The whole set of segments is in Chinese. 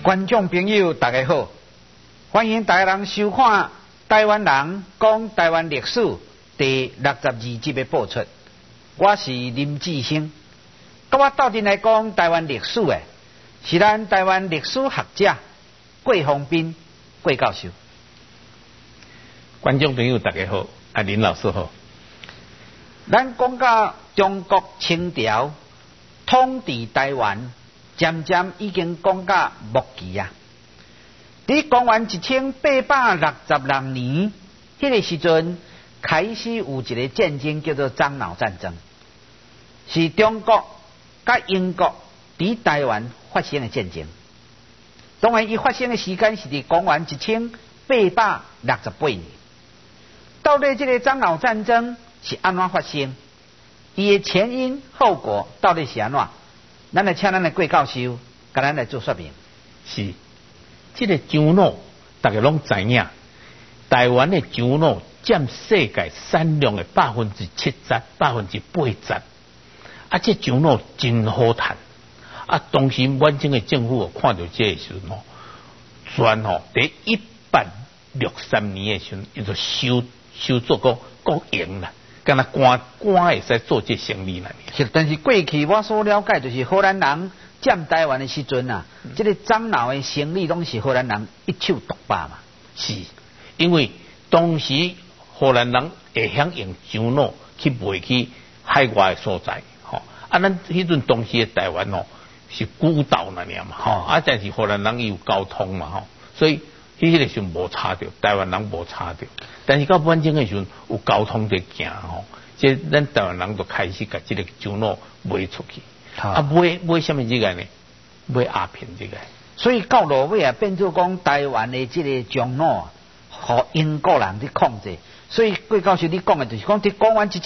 观众朋友，大家好，欢迎大家人收看《台湾人讲台湾历史》第62集的播出。我是林志兴，跟我斗阵来讲台湾历史的，是咱台湾历史学者桂丰斌桂教授。 观众朋友，大家好，林老师好。 咱讲到中国清朝统治台湾。渐渐已经讲到末期啊！伫公元1866年，迄个时阵开始有一个战争叫做樟脑战争，是中国甲英国伫台湾发生的战争。当然，伊发生的时间是伫公元1868年。到底这个樟脑战争是安怎发生？伊的前因后果到底是安怎？咱来请咱的桂教授，甲咱来做说明。 是，这个樟脑大家拢知影，台湾的樟脑占世界产量的70%、80%。啊，这樟脑真好赚。啊，当时满清的政府看到这个时候，专第163年的时候，伊就收作国营啦。敢若官会使做这生意啦。 是，但是过去我所了解，就是荷兰人占台湾的时阵啊，这个樟脑的生意拢是荷兰人一手独霸嘛。 是，因为当时荷兰人会晓用樟脑去卖去海外的所在，啊，咱迄阵当时的台湾是孤岛那样嘛，啊，但是荷兰人有交通嘛，所以迄个时候无差着，台湾人无差着。但是到满清的时候有交通在行即咱台湾人就开始把这个樟脑卖出去。啊，卖什么这个呢？卖鸦片这个。 所以到落尾啊，变做讲台湾的这个樟脑啊，互英国人去控制。所以桂教授你讲的就是讲，伫公元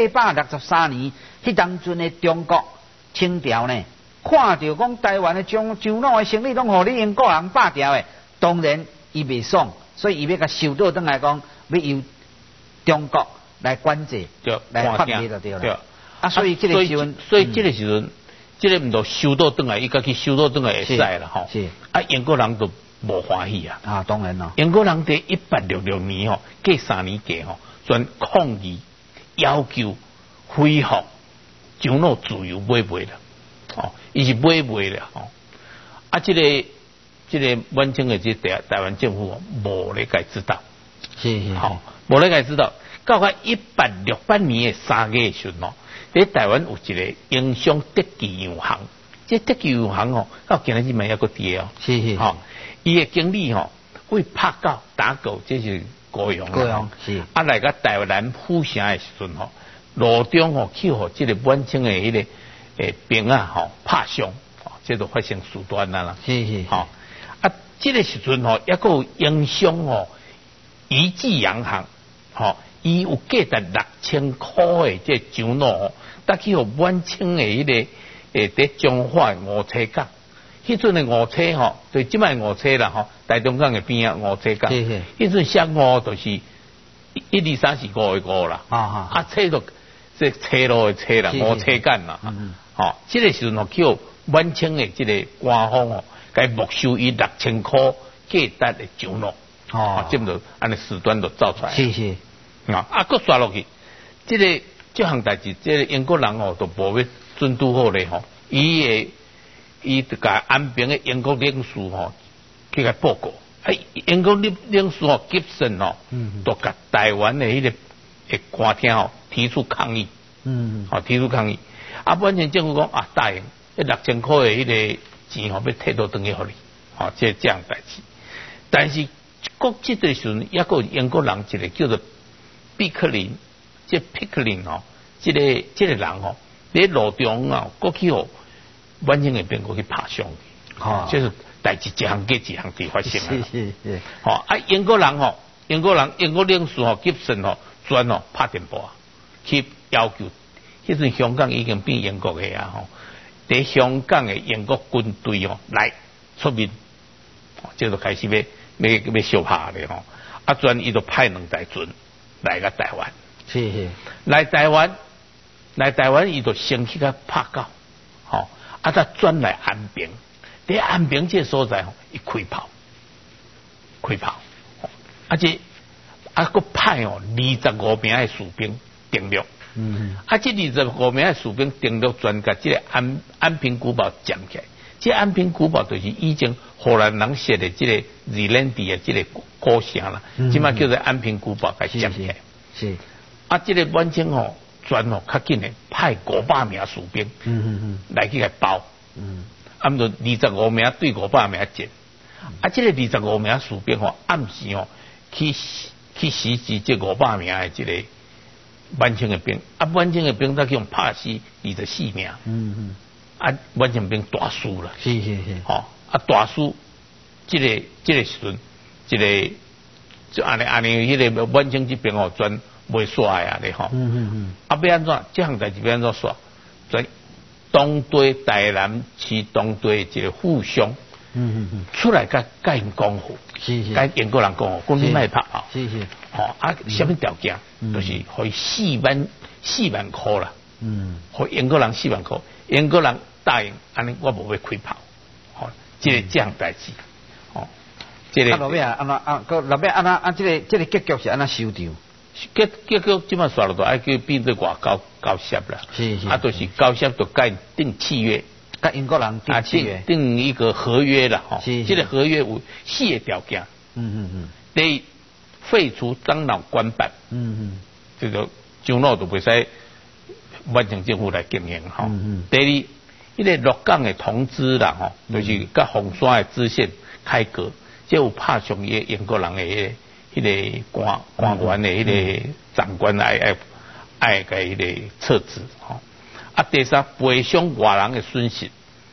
1863年，迄当阵的中国清朝呢，看到讲台湾的樟脑的生意拢互你英国人霸掉的，当然伊袂爽，所以伊要甲收倒转来讲。要由中国来管制，来发明就对了。啊，所以这个时阵， 所以这个时阵，这个唔到收倒转来，伊家去收倒转来会使啦，吼。 是。 啊，英国人都无欢喜啊。 啊，当然咯。 英国人在1866年隔3年加专抗议要求恢复樟脑自由买卖啦，伊是买卖啦，啊，这个满清的这台湾政府无咧该知道。 是好，无咧个知道，到1868年的3月时候，在台湾有一个英商德记洋行，这德记洋行到今日嘛还个伫哦。 是， 好，伊的经理为拍狗打狗，这是高阳是。 啊，来个台南府城的时阵路中去互这个满清的迄个兵啊拍伤，这就发生事端啦。 是， 好，啊，这个时阵还个有英商宜记洋行，伊有价值6000块的这樟脑，搭去互满清的迄个在彰化五车港，迄阵的五车对即摆五车啦台中港的边啊五车港，迄阵写五就是1、2、3、4、5的5啦，啊车就这车路的车啦，五车港啦，这个时阵去互满清的这个官方该没收伊6000块价值的樟脑。这么就按个事端就造出来。 是。 啊，搁刷落去，这项代志，这个英国人都无要准拄好咧伊就甲安平的英国领事去甲报告，英国领事吉森都甲台湾的迄个官厅提出抗议，提出抗议。啊，满清政府讲啊答应，6000块的迄个钱要退倒转去互你，这样代志，但是。国这个时阵，也个英国人一个叫做毕克林，这毕克林这个人在路中过去满清的兵过去拍伤去，就是代志一项接一项地发生啊。 是。 啊，英国领事吉森专拍电报去要求，迄阵香港已经变英国的啊，在香港的英国军队来出面，这就开始要小拍的啊，专伊就派2台船来个台湾， 是来台湾伊就先去个拍狗，啊，再转来安平， 伫安平这所在吼，伊开炮，个派哦25名的士兵登陆。这25名的士兵登陆，全甲这个安平古堡占起来。这安平古堡就是以前荷兰人设的这个瑞兰地的这个古城啦，即马叫做安平古堡给占起来。 是。 这个满清吼，全吼较紧的派500名士兵，来去给包。按照25名对500名战。这个25名士兵吼，暗时吼去袭击这500名的这个满清的兵，满清的兵才用拍死24名。满清兵大输了。 是。 大输，这个时阵，就安尼，迄个满清这边吼，全袂煞啊咧吼。要安怎？这项代志要安怎煞？在东堆台南市东堆一个副乡。出来甲因讲好，甲英国人讲好，讲你卖拍炮。什么条件？就是可以4万块啦。互英国人4万块，英国人答应，安尼我无要开炮。这样代志。这个。老尾安这个结局是安怎收场？结局即马算落到爱叫变做外交涉啦。就是交涉就甲因订契约。 跟英国人订一个合约啦，这个合约有4个条件。第一，废除樟脑官办。这个樟脑就袂使满清政府来经营哈。第二，迄个鹿港的同知啦，就是甲凤山的知县开割，这有拍上迄英国人的迄个官员的迄个长官爱甲迄个撤职哈。第三，赔偿外人的损失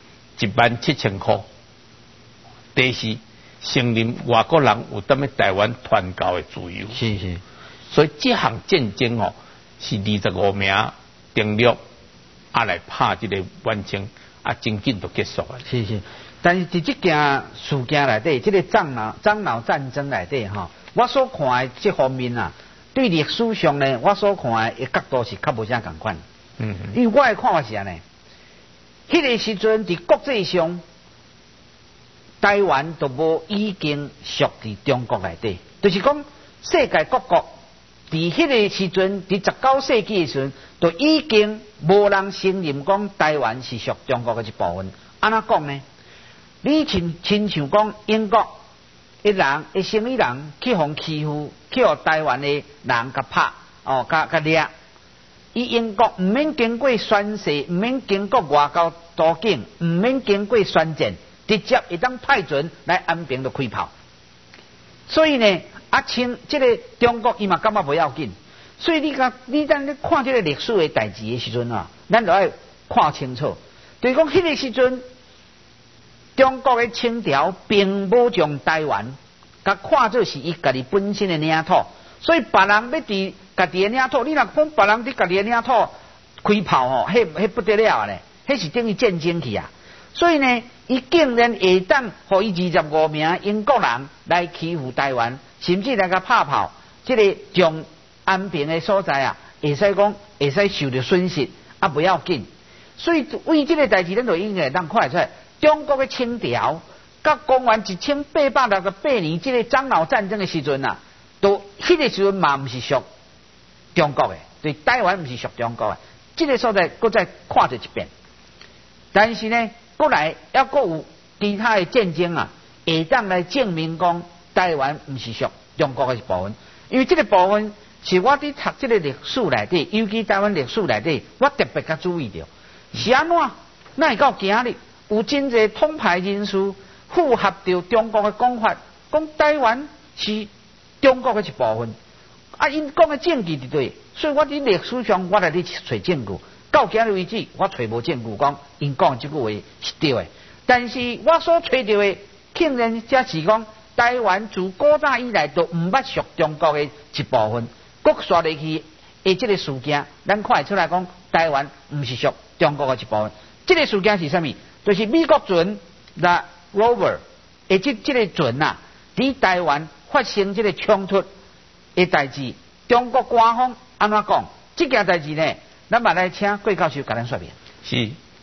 17000块。第四，承认外国人有踮咧台湾传教的自由。 是。 所以这项战争哦，是25名登陆来拍这个满清，真紧就结束了。 是。但是伫这件事件内底，这个樟脑战争内底哈，我所看的这方面啊，对历史上呢，我所看的角度是较无啥共款。因为我的看法是安尼，迄个时阵伫国际上，台湾都无已经属伫中国内底，就是讲世界各国伫迄个时阵，伫19世纪的时阵，都已经无人承认讲台湾是属中国的一部分。安怎讲呢？你亲像讲英国一人一生意人去互欺负，去互台湾的人甲拍甲掠。伊英国唔免经过宣誓，唔免经过外交途径，唔免经过宣战，直接会当派船来安平就开炮。所以呢，这个中国伊嘛感觉不要紧。所以你当你看这个历史的代志的时阵啊，咱就要看清楚。就是讲迄个时阵，中国的清朝并无将台湾甲看作是伊家己本身的领土，所以别人要伫家己的领土，你若讲别人伫家己的领土开炮吼，迄不得了咧，迄是等于战争去啊。所以呢，伊竟然会当互伊25名英国人来欺负台湾，甚至来甲拍炮，这个将安平的所在啊，会使受到损失，不要紧。所以为这个代志，咱就应该当看出来，中国的清朝甲公元1868年这个樟脑战争的时阵啊，都迄个时阵嘛毋是属中国的，对台湾毋是属中国的，这个所在搁再看一遍。但是呢，过来还阁有其他的战争啊，会当来证明讲台湾毋是属中国的一部分，因为这个部分是我伫读这个历史内底，尤其台湾历史内底，我特别较注意到，是安怎？那会到今日有真侪统派人士符合着中国的讲法，讲台湾是中国的一部分。因讲的证据是对，所以我伫历史上我来去找证据，到今日为止我找无证据讲因讲这句话是对的。但是我所找到的，竟然则是讲台湾自古早以来都毋捌属中国的一部分。国刷入去的这个事件，咱看会出来讲台湾毋是属中国的一部分。这个事件是啥物？就是美国船的 Rover， 这个船啊，伫台湾发生这个冲突的代志，中国官方安怎讲？这件代志呢，咱嘛来请桂教授甲咱说明。 是，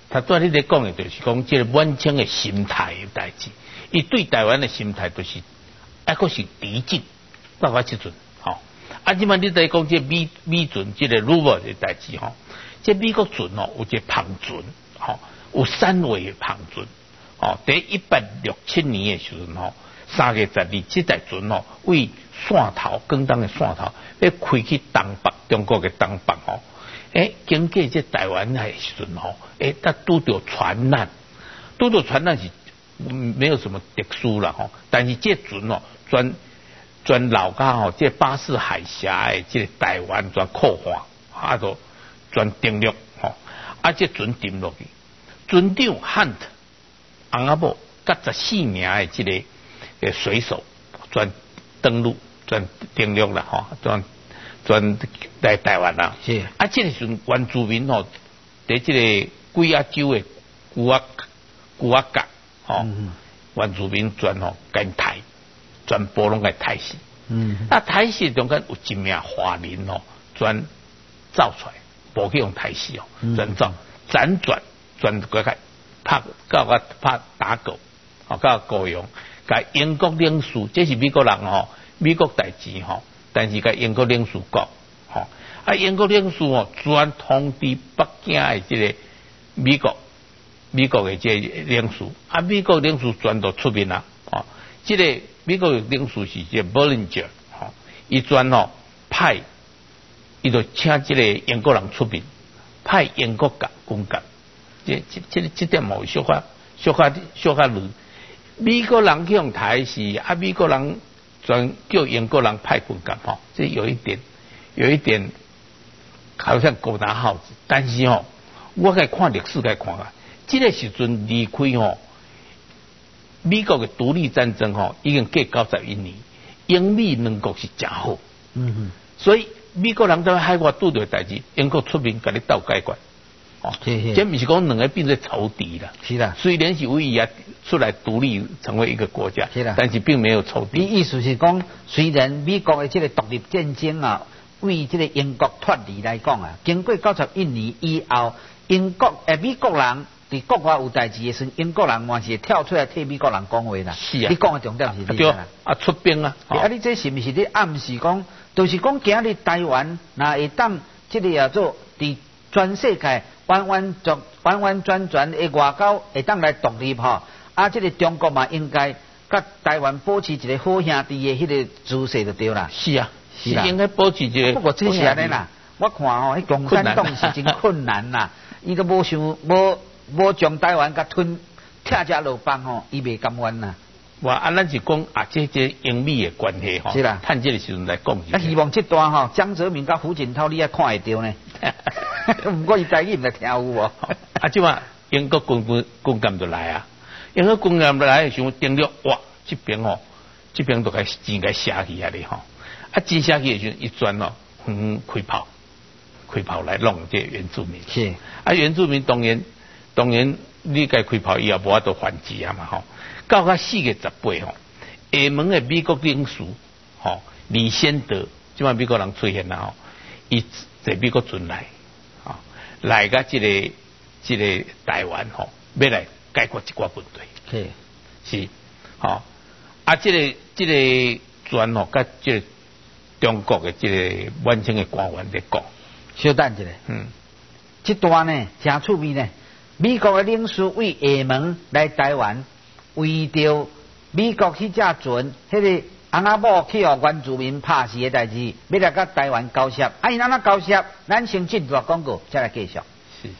他对你咧讲的，就是讲这个满清的心态的代志。伊对台湾的心态就是，还佫是敌境，到我即阵，吼。啊，即摆你在讲这美船这个 Ruber 的代志，吼，这美国船哦，有一个庞船，吼，有3位的庞船，哦，在1867年的时阵，吼，3月12这台船哦，为汕头广东的汕头要开去东北，中国的东北，吼，经过这台湾的时阵，吼，他拄到船难，是没有什么特殊啦，吼，但是这船哦，专老家吼，这巴士海峡的这个台湾专扩化，啊，就专登陆，吼，啊，这船沉落去，船长 Hunt 翁仔某甲14名的这个水手专登陆，专登陆啦，吼，专来台湾啦。 是啊，这个时阵原住民吼，在这个几啊州的古啊角，吼，原住民专吼跟抬，全部拢个抬死。啊，抬死中间有一名华人吼，专走出来，无去用抬死哦，专走辗转过来拍打狗，哦，到高雄，甲英国领事，这是美国人吼，美国代志吼，但是甲英国领事讲，吼，啊，英国领事哦，专通知北京的这个美国的这个领事，啊，美国领事专都出面啦，哦，这个美国的领事是这 Bollinger， 吼，伊专吼派，伊就请这个英国人出面，派英国军舰，这点冇小可累。美国人去用台是啊，美国人专叫英国人派军舰，吼，这有一点好像狗拿耗子，但是吼，我该看历史该看啊，这个时阵离开吼，美国的独立战争吼已经过91年，英美两国是真好，所以美国人在海外拄到代志，英国出面甲你斗解决。哦，这不是讲两个变成仇敌了， 是的。 虽然是为伊啊出来独立成为一个国家， 是的， 但是并没有仇敌。 你意思是讲，虽然美国的这个独立战争啊，为这个英国脱离来讲啊，经过91年以后，美国人伫国外有代志的时候，英国人嘛是跳出来替美国人讲话啦。 是啊， 你讲的重点是这个啦。啊，出兵啊！ 啊，你这是不是咧暗示讲，就是讲今日台湾那会当这个叫做伫全世界完完全全的外交会当来独立吼，啊，这个中国嘛应该甲台湾保持一个好兄弟的迄个姿势就对啦。 是啊，是应该保持一个。 不过这是安尼啦，我看吼，迄共产党是真困难啦，伊个无将台湾甲吞拆只落邦吼，伊袂甘愿啦。 哇，咱是讲啊，这英美的关系吼， 是啦， 趁这个时阵来讲。 那希望这段吼，江泽民甲胡锦涛你也看会到呢。不过伊台语唔来听有无？ 啊，即话英国军舰就来啊，英国军舰来的时候登陆，哇，这边就该钱该下去啊哩吼，啊，钱下去的时候一转哦，开炮来弄这原住民。 是啊，原住民当然你该开炮以后无法度还击啊嘛吼。到4月18吼，厦门的美国领事吼李先德，即摆美国人出现啦吼，伊坐美国船来，来个这个台湾吼，要来解决一寡问题。是，吼啊，这个船吼，甲这个中国的这个满清的官员在讲。 稍等一下，这段呢真趣味呢。美国的领事为厦门来台湾，为着美国迄只船，迄个翁仔某去互原住民拍死的代志，要来甲台湾交涉。啊，伊安怎交涉？咱先进段广告，再来继续。 是。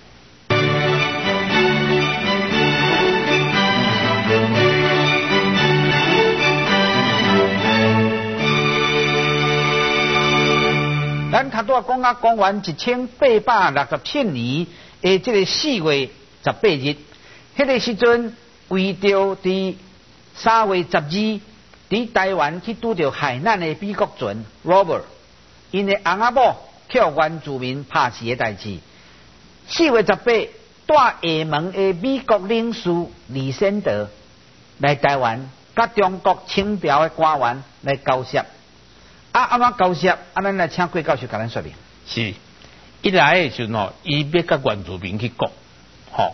咱头拄讲公元1867年的这个4月18日，迄个时阵为着伫3月12伫台湾去拄着海难的美国船 Robert， 因为翁仔某去互原住民拍死的代志。4月18，带厦门的美国领事李先德来台湾，甲中国清朝的官员来交涉。啊，安怎交涉？啊，咱来请郭教授甲咱说明。 是，一来的时候，伊要甲原住民去讲，吼，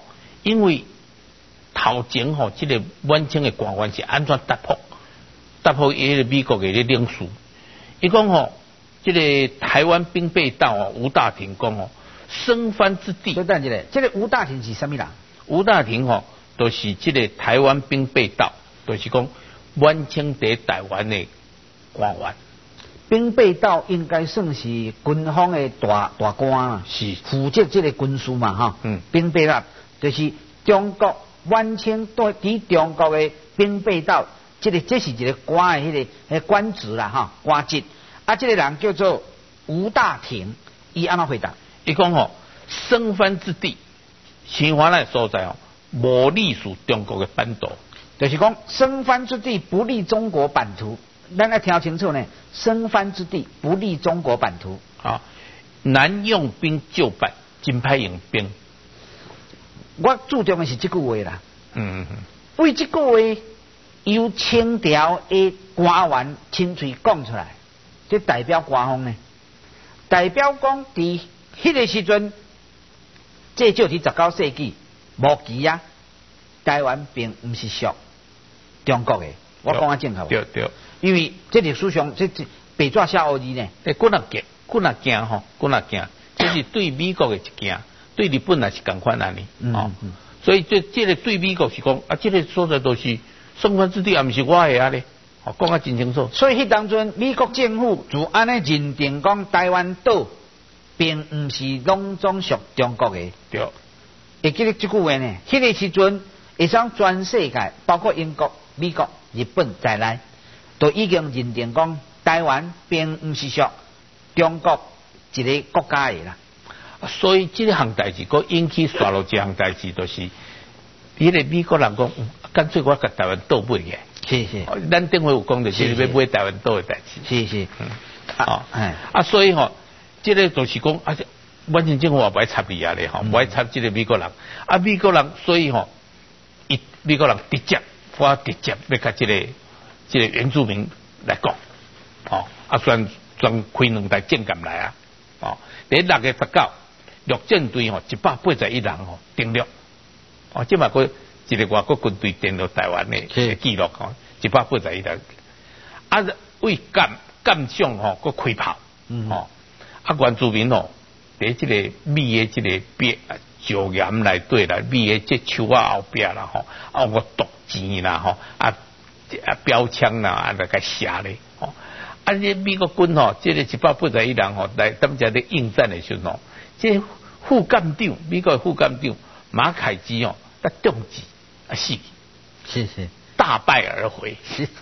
因为头前吼，这个晚清的官员是安怎答复伊个美国的领事，伊讲吼，这个台湾兵备道哦，吴大庭讲哦，生番之地。 等一下，这个吴大庭是什么人？ 吴大庭吼，就是这个台湾兵备道，就是讲晚清在台湾的官员。 兵备道应该算是军方的大官啊， 是负责这个军事嘛哈。兵备道就是中国晚清对伫中国的兵备道，这是一个官的迄个官职啦哈，官职。啊，这个人叫做吴大庭，伊安怎回答？ 伊讲吼，生番之地，新华那所在哦，无隶属中国的版图。 就是讲生番之地不利中国版图。咱来听清楚呢，生番之地不利中国版图。 啊，南用兵就办，金派用兵。 我注重的是这句话啦。为这句话由清朝的官员亲嘴讲出来，这代表官方呢？代表讲伫迄个时阵，这就伫19世纪末期啊，台湾并不是属中国的。我讲啊正确。 对。 因为这历史上这白纸写黑字呢， 滚啊行吼，滚啊行，这是对美国的一件，对日本也是同款安尼。所以这个对美国是讲啊，这个所在都是生番之地，也不是我的啊咧。讲啊真清楚。 所以迄当阵美国政府就安尼认定讲台湾岛并不是拢总属中国的。 对。 会记得这句话呢？迄个时阵，会使全世界，包括英国、美国、日本在内。都已经认定讲台湾并不是属中国一个国家的啦， 所以这项代志，佮引起刷落这项代志，就是迄个美国人讲，干脆我甲台湾岛买嘅。 是。 咱顶回有讲的，就是要买台湾岛的代志。 是。 所以吼，这个就是讲啊，完全政府也不爱插你啊咧，吼，不爱插这个美国人。美国人所以吼，美国人直接要甲这个原住民来讲，专开2台舰舰来啊，第6月19，陆战队181人登陆，这嘛个一个外国军队登陆台湾的记录，181人，为舰上个开炮，原住民在这个米的这个椒盐内底啦，米的这树后边啦，我毒钱啦，标枪啦，来个写咧，这美国军这个181人来咱这咧应战的时候，这副舰长，美国的副舰长马凯基他中计死， 是大败而回，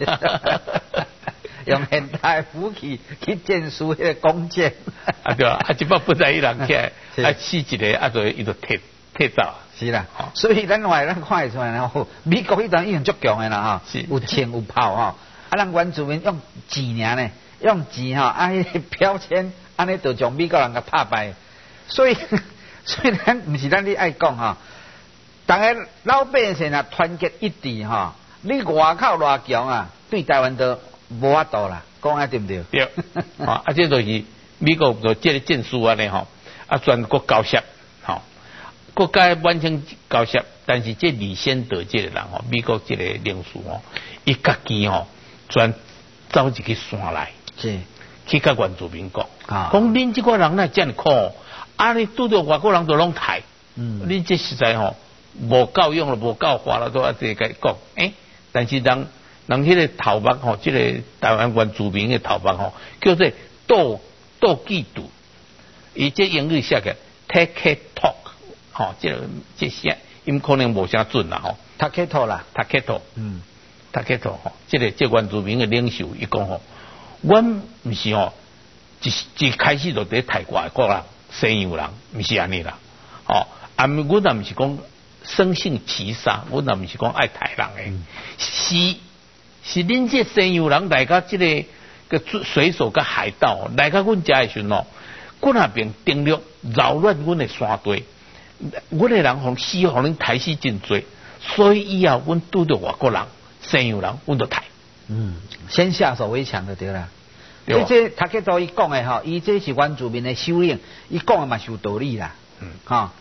用现代武器去战输迄个弓箭， 对啊，181人起来，死一个，就伊就退走。 是啦，所以咱看会出来啦，美国迄阵已经足强的啦有枪有炮咱原住民用钱呢，用钱迄个标签，安尼就将美国人给打败。所以咱不是咱咧爱讲大家老百姓团结一致你外口偌强对台湾都无法度啦，讲对不对？ 对，这就是美国就这个战术安尼全国交涉国家完全交涉，但是这李先德这个人美国这个领事伊家己全走一个山来， 是去甲原住民讲恁这个人哪这么苦，你拄到外国人都拢抬，恁这实在无够用了，无够花了，都这个讲，但是人迄个头目这个台湾原住民的头目叫做斗记度，伊这英语写个 take talk。这些因可能无啥准啦塔克托啦， 塔克托这个原住民的领袖伊讲阮不是一开始就在泰国人西洋人，不是安尼啦，阮也不是讲生性齐杀，阮也不是讲爱台人的，是恁这西洋人来到这个水手跟海盗来到阮家的时候，阮那边登陆扰乱阮的山地。阮的人互死，互恁抬死真多，所以以后阮拄到外国人、西洋人，阮就抬。 先下手为强就对啦。所以这塔克多伊讲的伊这是原住民的首领，伊讲的嘛是有道理啦。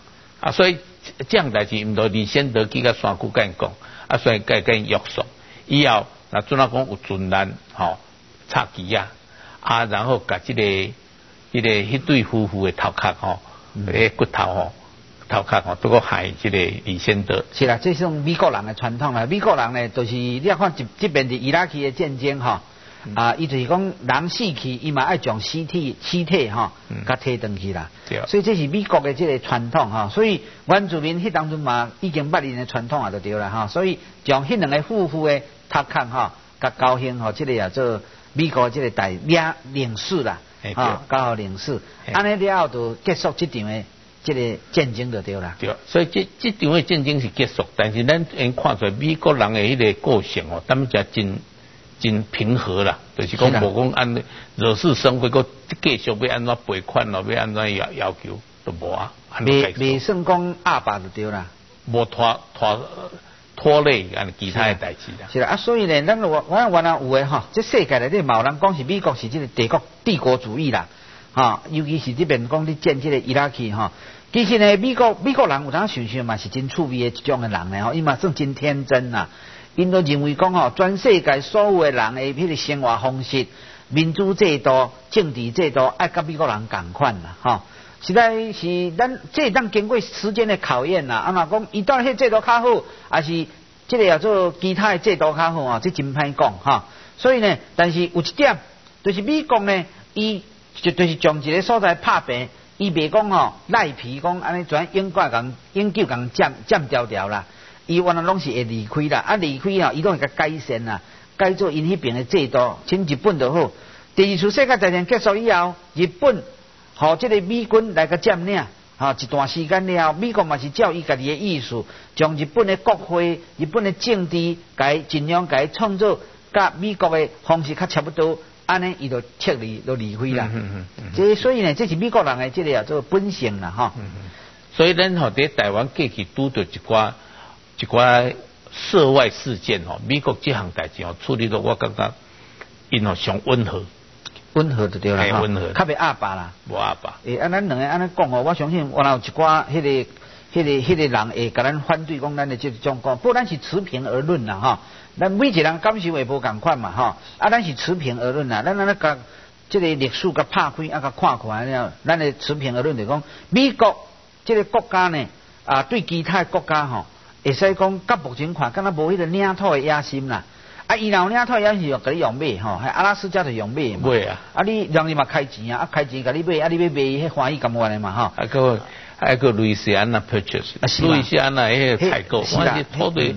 啊，所以这样代志毋着李先德去甲山区甲因讲，啊，所以甲因约束，以后那准啊讲有困难吼，插旗啊，啊，然后甲迄对夫妇的头壳吼，骨头吼。头壳吼，都个害这个李先德。 是啦，这种美国人的传统啦。美国人呢，就是你要看这边是伊拉克的战争哈，伊就是讲人死去，伊嘛爱将尸体哈，甲提回去啦。所以这是美国的这个传统哈。所以原住民迄当中嘛，已经捌因的传统啊，就对啦哈。所以将迄两个夫妇的头壳哈，甲高兴吼，这个也做美国这个大领事啦，哈，刚好领事，安尼了后就结束这场的。这个战争就对啦， 对，所以这场的战争是结束，但是咱因看出来美国人的迄个个性哦，他们家真平和啦，就是讲无讲按惹是生非，个继续要安怎赔款咯，要安怎要求都无啊， 未算讲压霸就对啦， 无拖累按其他的代志啦。 是啦，啊，所以呢，咱我原来有诶吼，这世界内底嘛有人讲是美国是这个帝国主义啦。尤其是这边讲你建这个伊拉克哈，其实呢，美国人有当想想嘛是真趣味的一种的人呢，伊嘛算真天真呐。因都认为讲全世界所有的人的迄个生活方式、民主制度、政治制度，爱甲美国人共款啦，实在是咱这当经过时间的考验啦。啊嘛讲，伊当迄制度较好，还是这个叫做其他的制度较好这真歹讲哈。所以呢，但是有一点，就是美国呢，伊就是将一个所在拍平，伊袂讲赖皮讲安尼全永久占条啦，伊原来拢是会离开啦，啊离开伊拢会甲改善啦，改做因迄边的制度，像日本就好。第二次世界大战结束以后，日本这个美军来甲占领，一段时间了，美国嘛是照伊家己的意思，将日本的国会、日本的政治，尽量创造甲美国的方式较差不多。安尼伊就撤离就离开啦，所以呢，这是美国人的这个叫做本性啦，哈。 所以咱在台湾过去拄到一寡涉外事件美国这项代志处理到我感觉因上温和就对啦，温和，较袂压霸啦， 无压霸。 咱两个安尼讲我相信我有一寡迄个人会甲咱反对讲咱的这种讲，不过咱是持平而论啦，哈。咱每一个人感受也无共款嘛，咱是持平而论啦，咱甲这个历史甲拍开甲看看了，咱的持平而论就讲，美国这个国家呢，对其他国家会使讲，甲目前看，敢若无迄个领土的野心啦。伊若有领土野心就甲你用买阿拉斯加就用买嘛。 买啊！ 你让你嘛开钱啊，开钱甲你买，你要买迄欢喜甘愿的嘛还个路易斯安那 purchase， 路易斯安那迄个采购，我是拖对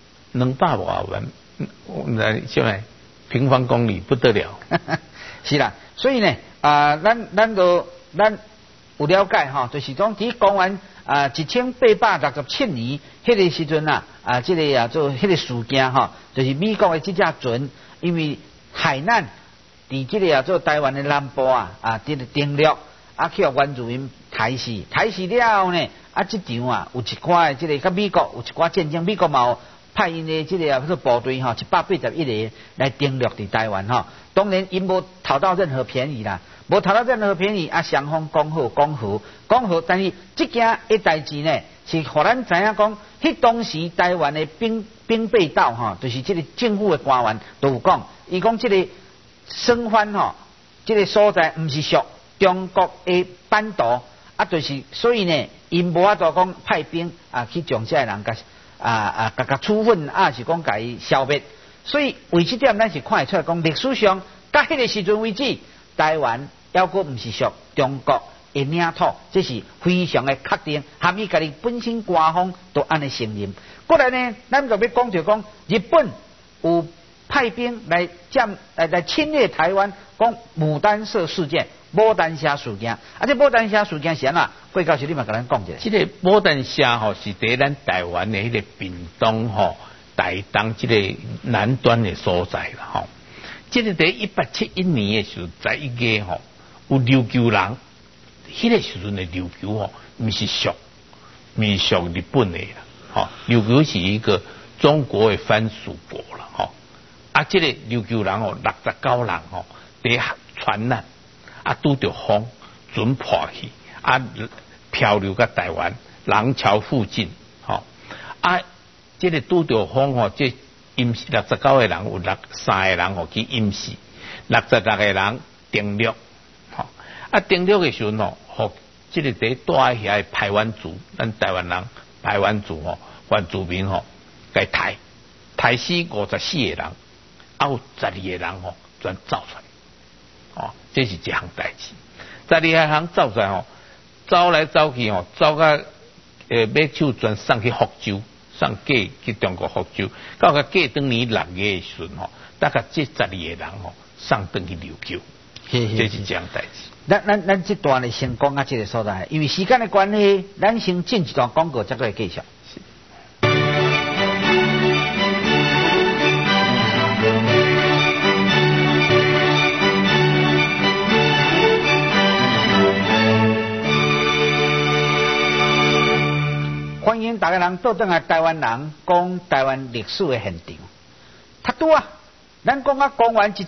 200多万，现在平方公里不得了。 是啦，所以呢，咱有了解就是讲伫公元1867年迄个时阵这个做迄个事件就是美国的这架船因为海难，伫这个做台湾的南部这个登陆去互原住民抬死了后呢，这场有一寡的这个甲美国有一寡战争，美国嘛有派因的这个部队181个来登陆伫台湾当然因无讨到任何便宜啦，无讨到任何便宜双方讲好，但是这件的代志呢，是互咱知影讲，迄当时台湾的兵备道就是这个政府的官员都有讲，伊讲这个生番这个所在毋是属中国的版图就是所以呢，因无法度讲派兵去将这些人甲处分是讲甲伊消灭，所以为这点咱是看得出来讲，历史上到迄个时阵为止，台湾还阁毋是属中国的领土，这是非常的确定，含伊家己本身官方都安尼承认。过来呢，咱就要讲就讲日本有派兵来侵略台湾，讲牡丹社事件、牡丹社事件，这牡丹社事件是安怎？贵教授你嘛甲咱讲一下。 这个牡丹社是伫咱台湾的迄个屏东台东这个南端的所在啦这个在1871年的时候，在一个有琉球人，迄个时阵的琉球毋是属日本的啦琉球是一个中国的藩属国啦这个琉球人69人伫船难拄着风船破去漂流到台湾， 廊桥附近，吼啊，这个拄着风吼，这淹死69个人，有3个人吼去淹死，66个人登陆，吼啊登陆的时阵吼，互这个在带遐排湾族，咱台湾人排湾族吼，原住民吼，该抬死54个人，啊有12个人吼全走出来，哦，这是一项代志。12个人走出来吼，走来走去吼，走到马手全送去福州，送嫁去中国福州，到个嫁当年6月的时阵吼，大概这12个人吼送转去琉球，这是这样代志。 咱这段呢先讲到这个所在，因为时间的关系，咱先进一段广告，再来继续。欢迎大家人倒转来台湾人讲台湾历史的现场。他拄啊，咱讲啊，公元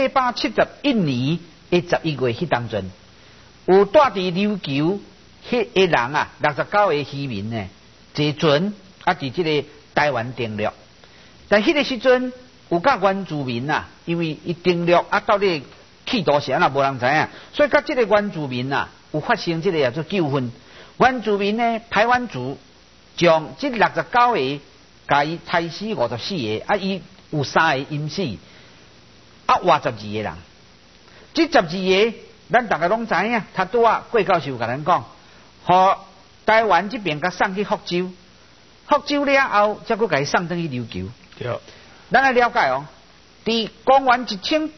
1871年的11月迄当阵，有住伫琉球迄个人啊，69个渔民呢，坐船啊，伫即个台湾登陆。但迄个时阵有甲原住民啊，因为伊登陆啊，到底去多少啊，无人知影，所以甲即个原住民啊，有发生即个叫做纠纷。原住民呢，排湾族。将这69个，甲伊杀死54个，啊，伊有3个淹死，啊，活12个人。这12个，咱大家拢知影，他拄啊，郭教授甲咱讲，互台湾这边甲送去福州，福州了后，才佫甲伊送转去琉球。 对， 咱来了解哦，伫公元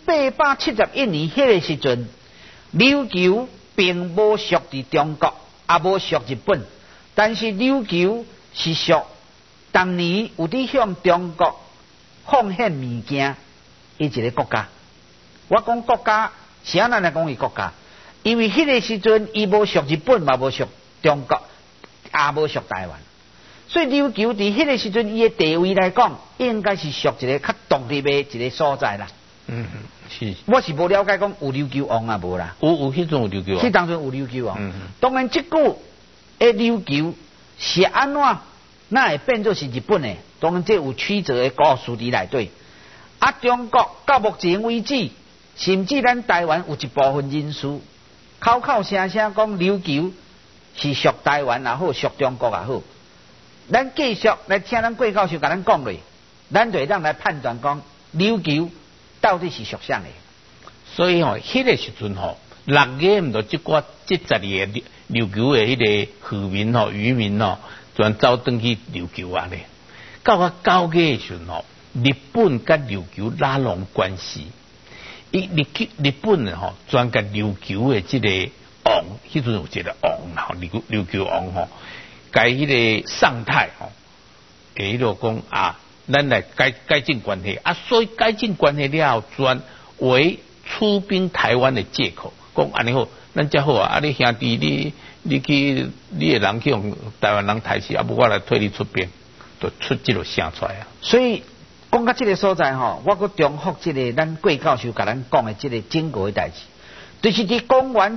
1871年迄个时阵，琉球并无属伫中国，也无属日本。但是琉球是属当年有伫向中国奉献物件的一个国家。我讲国家，是安怎来讲伊国家？因为迄个时阵伊无属日本，嘛无属中国，也无属台湾，所以琉球伫迄个时阵伊的地位来讲，应该是属一个较独立的一个所在啦。 是。我是无了解讲有琉球王啊无啦。 有迄种有琉球王。 迄当阵有琉球王。当然即句。琉球是安怎？那会变做是日本的？当然，这有曲折的故事伫内底。啊，中国到目前为止，甚至咱台湾有一部分人士口口声声讲琉球是属台湾也好，属中国也好。咱继续来听咱郭教授甲咱讲落，咱就会当来判断讲琉球到底是属啥的。 所以吼，迄个时阵吼，6月毋着即寡这12个。琉球的迄个渔民吼、渔民吼，全走转去琉球啊咧。到啊9月的时阵吼，日本甲琉球拉拢关系。日本吼，专甲琉球的即个王，迄阵有一个王吼，琉球王吼，甲迄个上太吼，迄个讲啊，咱来改进关系啊，所以改进关系了后，专为出兵台湾的借口，讲安尼好。咱才好啊！啊，你兄弟，你去，你的人去用台湾人抬死，啊，不我来替你出兵，就出这个声出来啊。 所以讲到这个所在吼，我佮重复这个咱郭教授甲咱讲的这个整个的代志，就是伫公元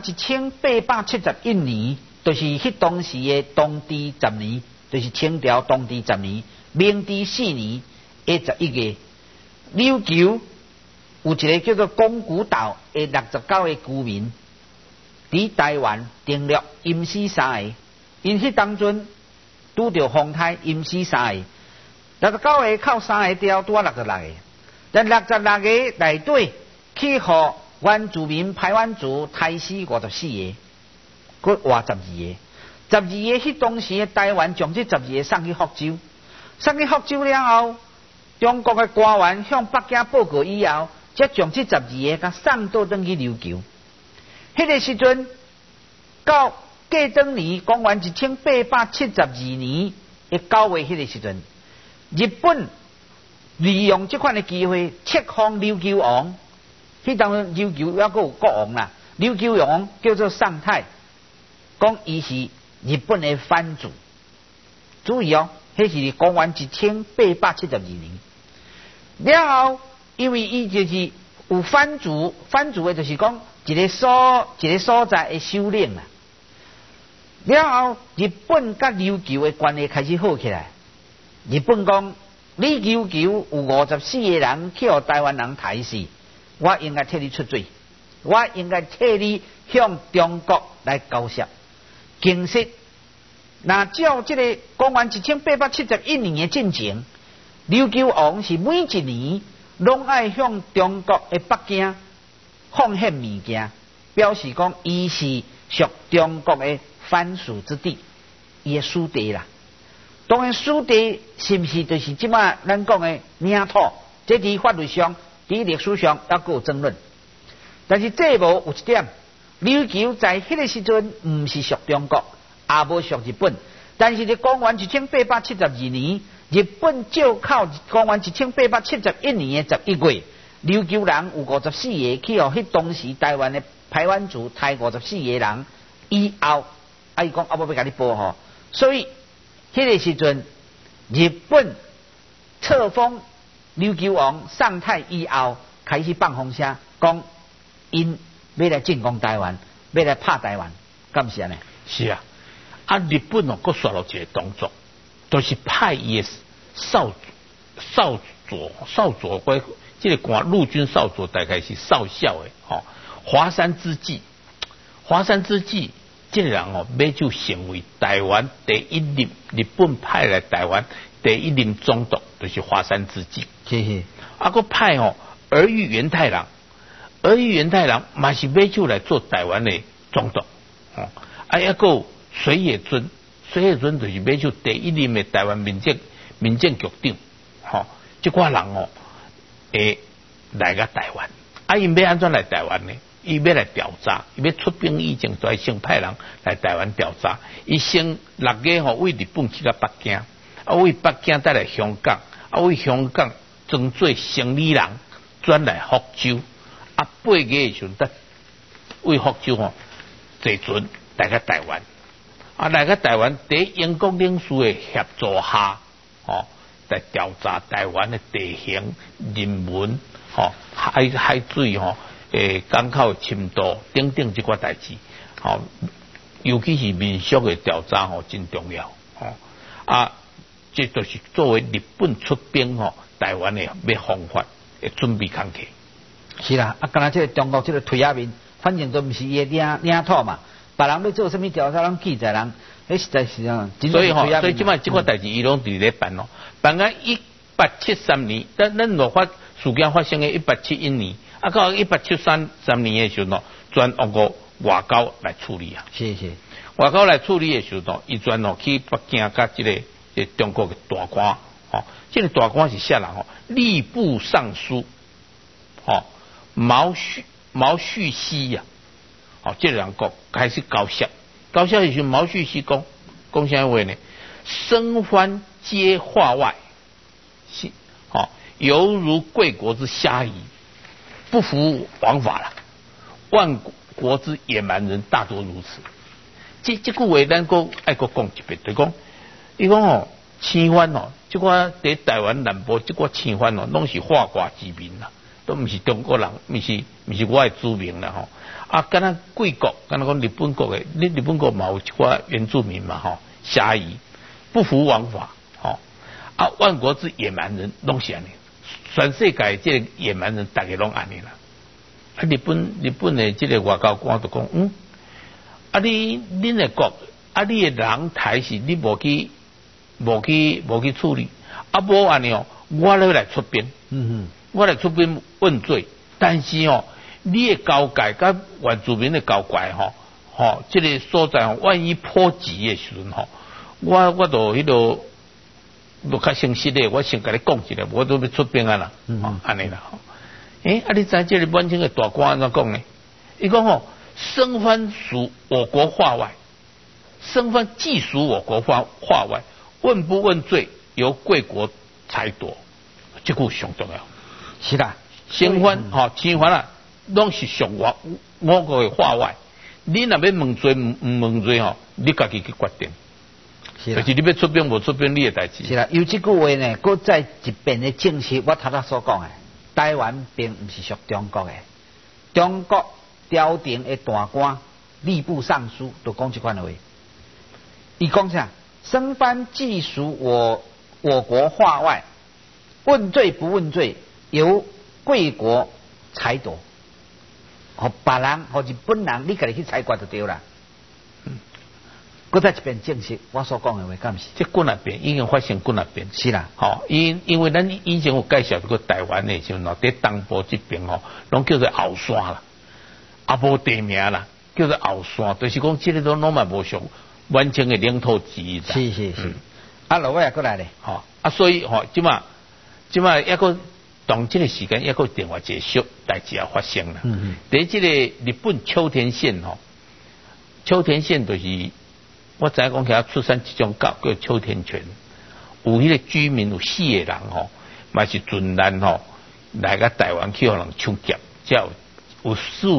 1871年，就是迄当时的同治10年，就是清朝同治10年，明治4年的11月，琉球有一个叫做宫古岛的69个居民。伫台湾登陆淹死3个，因迄当阵拄着风台淹死3个，69个靠3个掉，拄啊66个，但66个内底去互原住民排湾族杀死54个，佫活12个，12个迄当时的台湾将这12个送去福州，送去福州了后，中国的官员向北京报告以后，才将这12个甲送倒转去琉球。迄个时阵，到过当年公元1872年的9月，迄个时阵，日本利用这款的机会册封琉球王。迄当时琉球还佫有国王啦，琉球王叫做上太，讲伊是日本的藩主。注意哦，迄是公元1872年。了后，因为伊就是有藩主，藩主的就是讲。一个所在的首领啊， 了后，日本甲琉球的关系开始好起来。日本讲，你琉球有54个人去互台湾人杀死，我应该替你出罪，我应该替你向中国来交涉。其实，那照这个公元1871年的进程，琉球王是每一年拢爱向中国的北京奉献物件，表示讲伊是属中国的藩属之地，伊的属地啦。当然，属地是不是就是即马咱讲的领土？这伫法律上、伫历史上还佫有争论。但是这无有一点，琉球在迄个时阵毋是属中国，也无属日本。但是伫公元1872年，日本照靠公元1871年的11月，琉球人有54个去互迄当时台湾的排湾族杀54个人以后，伊讲我要甲你报吼，所以迄个时阵日本册封琉球王上太以后，开始放风声，讲因要来进攻台湾，要来拍台湾，敢是安尼？ 是啊，日本佫刷落一个动作，就是派伊的少佐，这个官陆军少佐大概是少校的华山之际，这个人要就成为台湾第一任日本派来台湾第一任总督，就是华山之际。 是。 佫派儿玉源太郎嘛是要就来做台湾的总督。抑个水野尊就是要就第一任的台湾民政局长。这寡人会来个台湾，因要安怎来台湾呢？伊要来调查，伊要出兵以前，就要先派人来台湾调查。伊先6月为日本去到北京，为北京带来香港，为香港装做行李人，转来福州。8月的时候，为福州坐船来个台湾。来个台湾，在英国领事的协助下，来调查台湾的地形、人文、海水港口深度等等这块代志，尤其是民俗的调查真重要。这就是作为日本出兵台湾的要方法的准备工课。 是啦，刚才这个中国这个推下面，反正都不是伊的领土嘛，别人要做什么调查，咱记载人，那实在是所以即摆这块代志伊拢伫咧办办到1873年，咱落发事件发生的1871年。到1873年的时候转往外交来处理啊。 是。 外交来处理的时候伊转去北京甲这个中国的大官，这个大官是啥人吏部尚书，毛旭熙呀，这个人开始交涉的时候，毛旭熙讲啥话呢？生番皆化外，犹如贵国之虾夷。不服王法了，万国之野蛮人大多如此。这句话咱个爱个讲一遍，就讲，伊讲青番这个在台湾南部这个青番拢是化国之民啦，都不是中国人，不是我的子民啦敢若贵国，敢若讲日本国的，日本国嘛有一寡原住民嘛虾夷，不服王法万国之野蛮人拢是安尼。全世界这个野蛮人大家拢安尼啦。日本的这个外交官就讲，恁的国，你的人台是你无去处理，无安尼我来出兵，我来出兵问罪。但是你的交界甲原住民的交界这个所在万一波及的时阵我就迄落。都较诚实的，我先跟你讲一下，我都要出兵啊啦，安尼啦。你知这里满清的大官怎讲呢？伊讲生番属我国化外，生番既属我国化外，问不问罪由贵国裁夺，这个上重要。 是啦， 生番青番啊，拢是属我国的化外。你若要问罪唔问罪你家己去决定。就是你要出兵无出兵你的代志。 是啦，有这句话呢，搁再一遍的证实我头仔所讲的，台湾并不是属中国的。中国朝廷的大官吏部尚书都讲这款话， 伊讲啥？生番既属我国化外，问罪不问罪，由贵国裁夺。别人或日本人，你家己去裁决就对啦。搁再一遍证实我所讲的话，敢是？ 这过那边已经发生过那边。 是啦， 因为咱以前有介绍这个台湾的时候，在东部这边拢叫做后山啦，也无地名啦，叫做后山，就是讲这个都拢嘛无属完整的领土之一。 是。落尾也过来咧。 所以即马一个当这个时间，一个另外一个代志也发生啦。在这个日本秋田县秋田县就是我知影讲起来出产一种狗叫秋田犬，有迄个居民有4个人嘛是船难来个台湾去互人抢劫，才有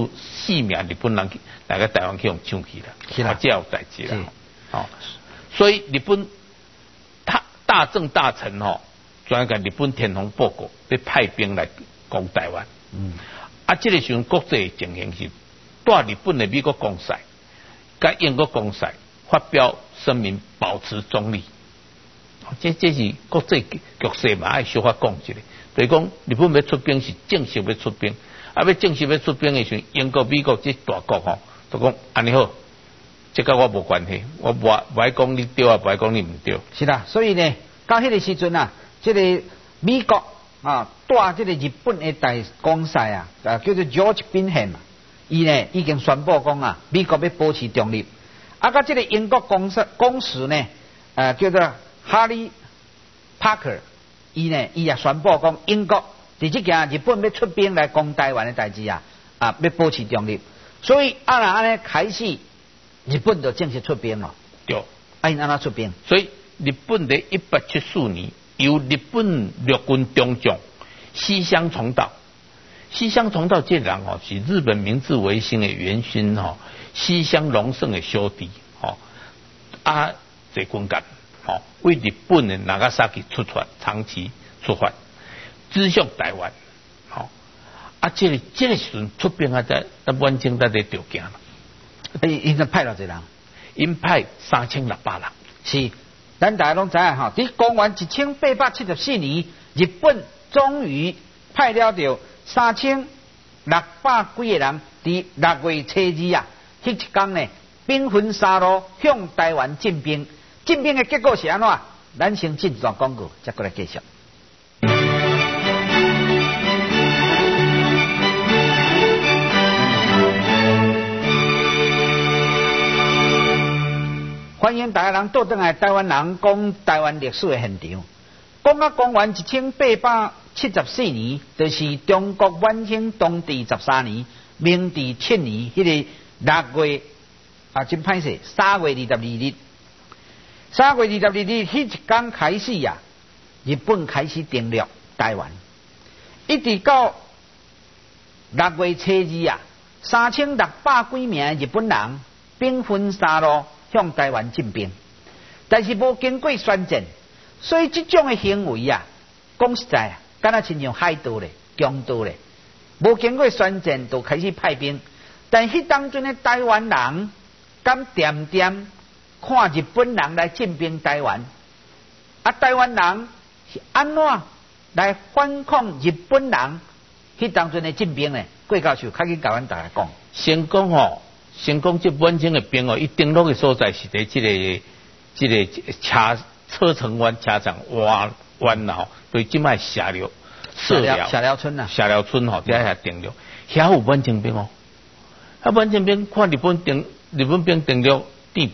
4名日本人来个台湾去互抢去啦，才有代志啦。所以日本大政大臣专跟日本天皇报告，要派兵来攻台湾。这个时候国际情形是，带日本的美国公使，跟英国公使发表声明，保持中立。这是国际局势嘛，爱小可讲一下。就是讲日本要出兵是正式要出兵，要正式要出兵的时候，英国、美国这大国就讲安尼好，这跟我无关系，我不爱讲你对啊，不爱讲你唔对。 是啦，所以呢，到迄个时阵啊。这个美国带这个日本的大公使叫做 George Bingham， 伊呢已经宣布讲美国要保持中立。甲这个英国公使呢，叫做 Harry Parker， 伊也宣布讲英国伫这件日本要出兵来攻台湾的代志要保持中立。所以安尼开始，日本就正式出兵了。 对， 因安那出兵？ 所以日本在1874年。由日本陆军中将西乡重岛，西乡重岛这人是日本明治维新的元勋西乡隆盛的小弟这军舰为日本的长崎出发，长期出发，指向台湾这个时阵出兵在完整在条件了。 因派了几人？ 因派3600人。 是。咱大家拢知影伫公元1874年，日本终于派了着3600几个人，伫6月初2迄一天呢，兵分三路向台湾进兵。进兵的结果是安怎？咱先进一段广告，再过来继续。欢迎大家人倒转来台湾人讲台湾历史的现场。讲到公元1874年，就是中国元兴同治13年，明治7年，迄个6月真歹势，3月22日，3月22日迄一天开始日本开始订立台湾，一直到6月初23600几名日本人兵分三路向台湾进兵，但是无经过宣战，所以这种的行为讲实在敢若亲像海盗咧、强盗咧，无经过宣战就开始派兵，但迄当中的台湾人敢点看日本人来进兵台湾，台湾人是安怎来反抗日本人迄当中的进兵呢？郭教授较紧甲阮大家讲。 先讲这元清的兵伊登陆的所在是在这个车城湾车站湾对即卖下寮村在遐登陆，遐有元清兵元清兵看日本兵登陆点，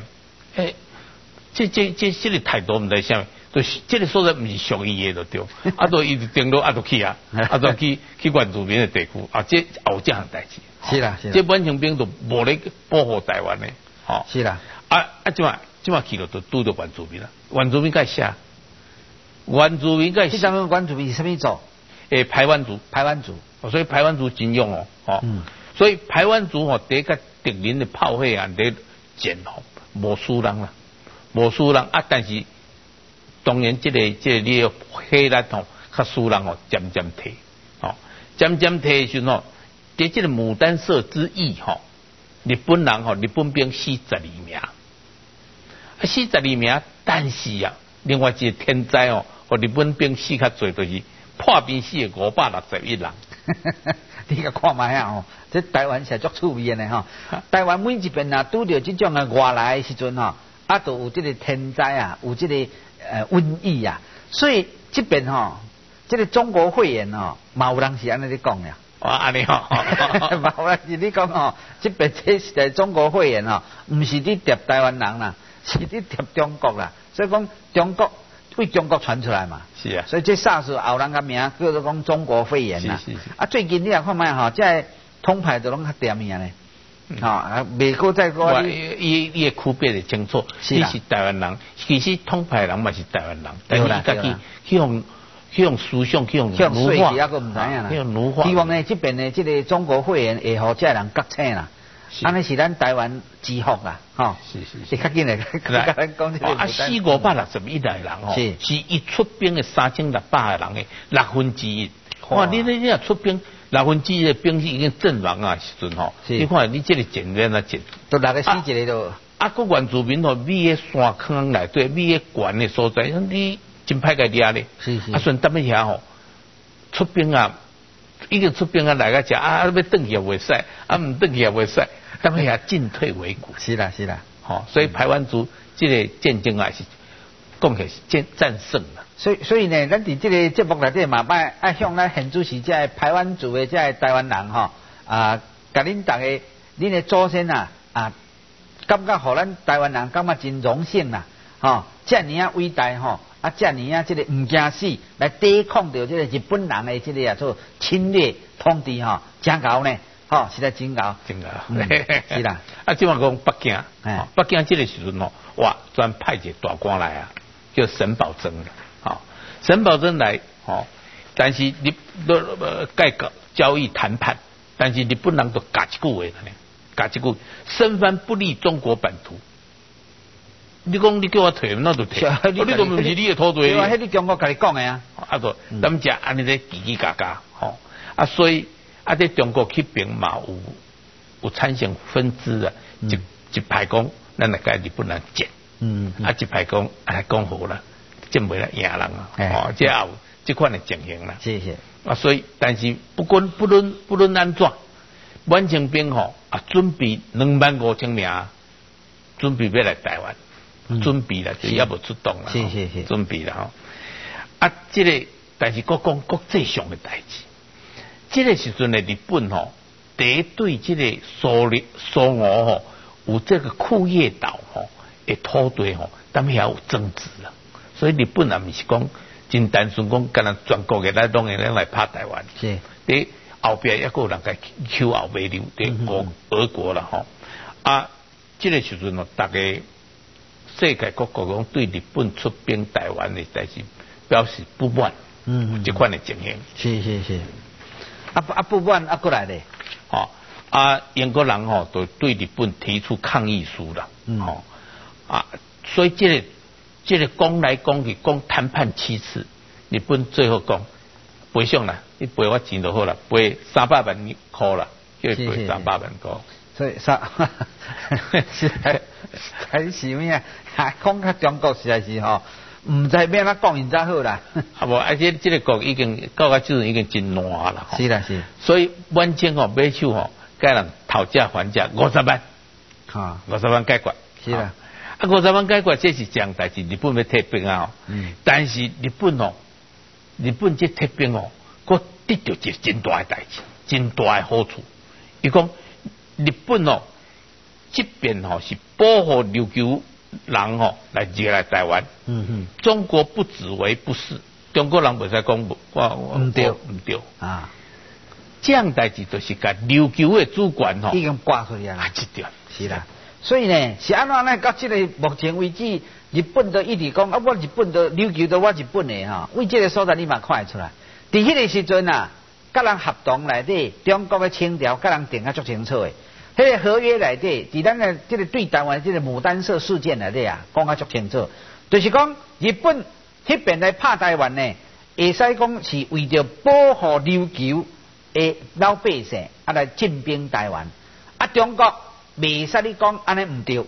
这个态度唔知啥物，就是这个所在唔是属于伊的就对，就伊登陆就去就去原住民的地区这有这项代志。 是啦， 这元清兵就无咧保护台湾的， 是啦， 即马去了就拄到原住民啦，原住民该啥？原住民该， 这咱们原住民是什么族？ 排湾族，所以排湾族真勇所以排湾族第一个敌人的炮火在战无输人啦，但是当然这个你的火力较输人渐渐退，的时候在这个牡丹社之役日本兵死12名， 42名，但是啊，另外一个天灾哦，和日本兵死较侪，就是破冰死561人。 你个看卖啊吼，这台湾是足趣味的吼。台湾每一遍啊，拄着这种的外来的时阵吼，啊，都有这个天灾啊，有这个瘟疫啊，所以这边吼，这个中国肺炎吼，嘛有人是安尼咧讲呀。 安尼吼， 嘛有人是你讲吼，这边这是中国肺炎吼，唔是你贴台湾人啦，是你贴中国啦，所以讲中国。为中国传出来嘛， 是啊， 所以这 SARS 后人个名叫做讲中国肺炎啦。 是啊，最近你也看卖吼，这通牌都拢较掂呀咧，啊，美国再过。 伊个区别是清楚，你是台湾人，其实通牌人嘛是台湾人，但是伊家己去用思想去用奴化， 还个唔知影啦。 去用奴化。 希望呢，这边呢，这个中国肺炎会互这人觉醒啦。安尼是咱台湾之福啦，吼。是较紧来，甲咱讲这个。 4561个人哦，是伊出兵的3600个人的1/6。哇，你若出兵1/6的兵已经阵亡啊时阵吼，你看你这个战略啊战， 都6个死一个都。 个原住民吼，米个山坑内底，米个悬的所在，你真歹个抓咧。 是。 所以踮咧遐吼，出兵啊。已经出兵啊，来个食啊，要转去也袂使，啊唔转去也袂使，他们也进退维谷。 是啦， 好，所以排湾族这个战争啊是讲起是战胜了。 所以呢，咱伫这个节目内底嘛，爱向咱现主是这排湾族的这台湾人吼啊，甲恁大家恁的祖先啊感觉互咱台湾人感觉真荣幸啦，吼，这尔啊伟大吼。啊，这样啊，这个唔惊死，来抵抗着这个日本人的这个啊做侵略统治吼，真高呢，吼，实在真高，是啦。 啊，即话讲北京，北京这个时阵吼，哇，专派一个大官来啊，叫沈葆桢啦，吼，沈葆桢来，吼，但是你改革交易谈判，但是日本人都加一句话呢，加一句，生番不利中国版图。你讲你叫我退，那就退。你都唔是你的土地。 对啊，迄你中国甲你讲的啊。 啊，都咱只安尼咧叽叽嘎嘎，吼啊，所以啊，在中国去兵嘛有产生分支啊，一派讲咱来甲日本人战，啊一派讲讲好啦，战袂来赢人啊，哦，这也有这款的情形啦。 是。 啊，所以但是不论安怎，满清兵吼啊准备25000名，准备要来台湾。准备了，就也无出动了。 是。 准备了吼。啊，这个但是国讲国际上的代志，这个时阵的日本吼，第一对这个苏俄吼有这个库页岛吼的土地吼，他们也有争执了。所以日本也不是讲真单纯讲，干那全国的来拢会来拍台湾。 是。 伫后边也有人个口后尾流，伫俄国了吼。啊，这个时阵吼，大家。世界各国讲对日本出兵台湾的代志表示不满，这款的情形。 是。不满过来咧， 吼英国人吼都对日本提出抗议书啦，所以这个讲来讲去讲谈判7次，日本最后讲赔上啦，你赔我钱就好啦，赔300万块啦，叫赔300万块。 所以还是咩啊？讲较中国实在是吼，唔知要哪讲，现在好啦。 无，而且这个国已经到个就是已经真烂啦。 是啦是。 所以满清吼买手吼，甲人讨价还价50万，50万解决。 是啦。 啊，50万解决这是桩代志，日本要退兵啊。但是日本这退兵哦，佫得到一真大的代志，真大的好处。伊讲。日本哦，这边哦是保护琉球人哦来来台湾。中国不指为不是，中国人袂使讲唔对啊。这样代志就是甲琉球的主权已经挂出去了。 这条是啦。所以呢，是安怎呢？到这个目前为止，日本都一直讲啊，我日本都琉球都我日本的哈。为这个所在你嘛看得出来，伫迄个时阵啊。甲人合同内底，中国的清朝甲人定啊足清楚的。迄个合约内底，伫咱的这个对台湾这个牡丹社事件内底啊，讲啊足清楚。就是讲日本迄边来拍台湾呢，会使讲是为着保护琉球的老百姓啊来进兵台湾。啊，中国袂使你讲安尼唔对，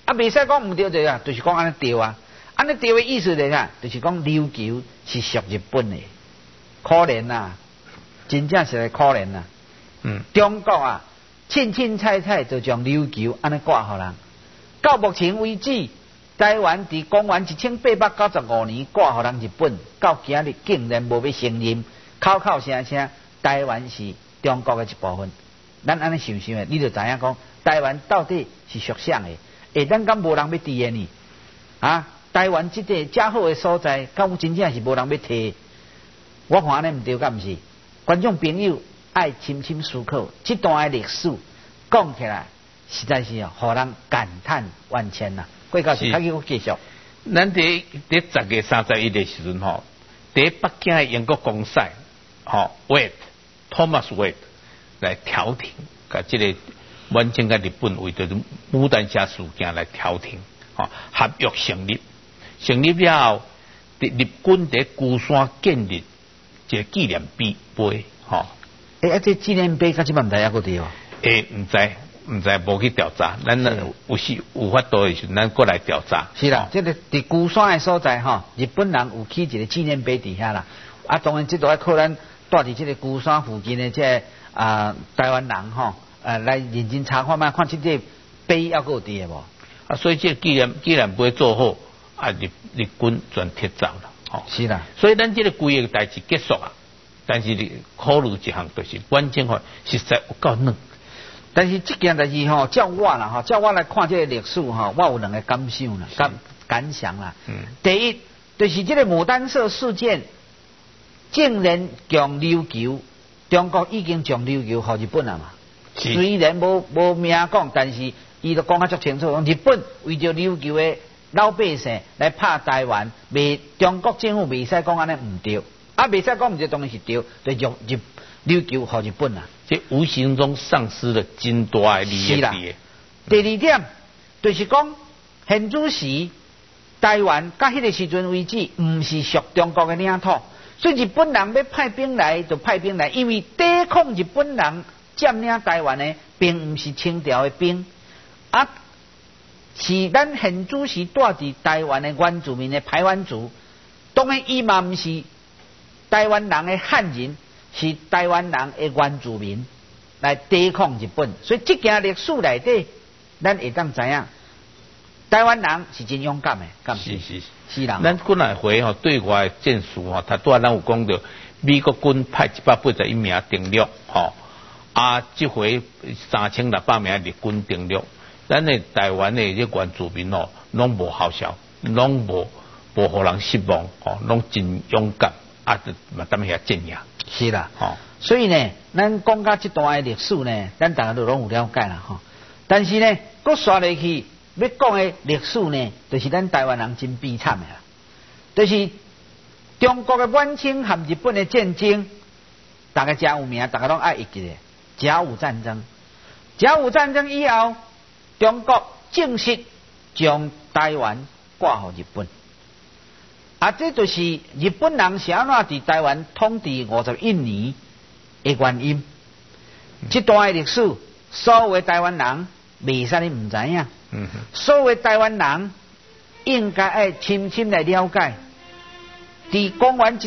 啊，袂使讲毋对对啊，就是讲安尼对啊。安尼对的意思是啥？就是讲琉球是属日本的，可怜呐，真正是可怜呐。中国啊，凊凊彩彩就将琉球安尼挂互人。到目前为止，台湾伫公元1895年挂互人日本，到今日竟然无要承认，口口声声台湾是中国的一部分。咱安尼想想的，你就知影讲台湾到底是属啥的？咱敢无人要治的呢？啊，台湾这个遮好的所在，敢有真正是无人要摕？我看安尼毋对，敢毋是？观众朋友爱深深思考，这段的历史讲起来，实在是互人感叹万千呐。过到是，我继续。 咱伫10月31日时阵吼，伫北京的英国公使Thomas Wade 来调停，甲这个满清甲日本为着牡丹社事件来调停，合约成立，成立了后，日军伫孤山建立一个纪念碑， 这纪念碑甲即摆毋知影个对哦？ 毋知无去调查，咱有法度的时，咱过来调查。 是啦，这个伫孤山的所在日本人有起一个纪念碑伫遐啦。啊，当然这都要靠咱住伫这个孤山附近的台湾人来认真查看卖，看这个碑要够伫的无？ 啊，所以这纪念碑做好，啊，日军全撤走了。 是啦， 所以咱这个规个代志结束啊，但是考虑一项就是满清实在有够软。 但是这件代志照我啦照我来看这个历史我有两个感想啦，感想啦。第一，就是这个牡丹社事件，竟然将琉球，中国已经将琉球给日本了嘛。虽然无明讲，但是伊就讲得足清楚，日本为着琉球的老百姓来拍台湾，中国政府袂使讲安尼唔对，袂使讲唔对，当然是对，就琉球给日本啦。 这无形中丧失了真大的利益。是啦。 第二点就是讲，现主时台湾到迄个时阵为止，唔是属中国的领土，所以日本人要派兵来就派兵来，因为抵抗日本人占领台湾的，并唔是清朝的兵，是咱现主时住伫台湾的原住民的排湾族，当然伊嘛唔是台湾人的汉人。是台湾人的原住民来抵抗日本，所以这件历史内底，咱会当知影，台湾人是真勇敢的，敢是啦。 咱过来回对外的战术他拄仔咱有讲到，美国军派181名登陆这回3600名日军登陆，咱的台湾的这原住民拢无效效，拢无互人失望拢真勇敢嘛踮遐战赢。 是啦，所以呢，咱讲到这段的历史呢，咱大家都拢有了解啦，但是呢，搁刷落去要讲的历史呢，就是咱台湾人真悲惨的啦，就是中国的满清和日本的战争，大家真有名，大家拢爱会记的甲午战争。甲午战争以后，中国正式将台湾挂给日本。这就是日本人是安怎伫台湾统治51年的原因。这段的历史，所有的台湾人袂使你唔知影。所有的台湾人应该爱深深来了解。伫公元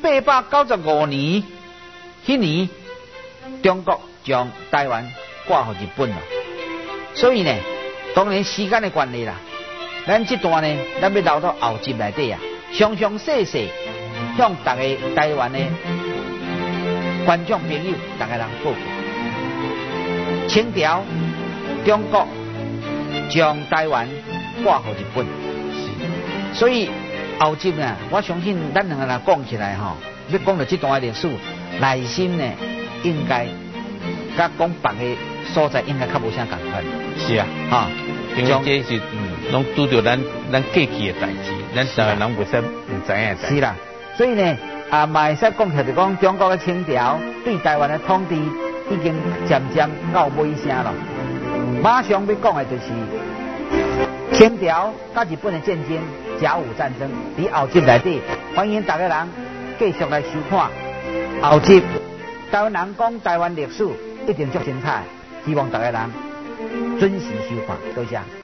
1895年，迄年中国将台湾挂给日本了。所以呢，当然时间的关系啦，咱这段呢，咱要留到后集内底啊。详详细细向大家台湾的观众朋友，大家人报告。清朝、中国将台湾挂给日本，所以后集呢，我相信咱两个人讲起来要讲到这段历史，内心呢应该甲讲别个所在应该较无啥共款。 是啊，因为这是拢拄着咱过去的代志，咱台湾人袂使唔知影的代志。 是啦，所以呢，嘛会使讲起来，就讲中国的清朝对台湾的统治已经渐渐到尾声了。马上要讲的就是清朝甲日本的战争——甲午战争。伫后集内底，欢迎大家人继续来收看后集。台湾人讲台湾历史一定足精彩，希望大家人准时收看，多谢。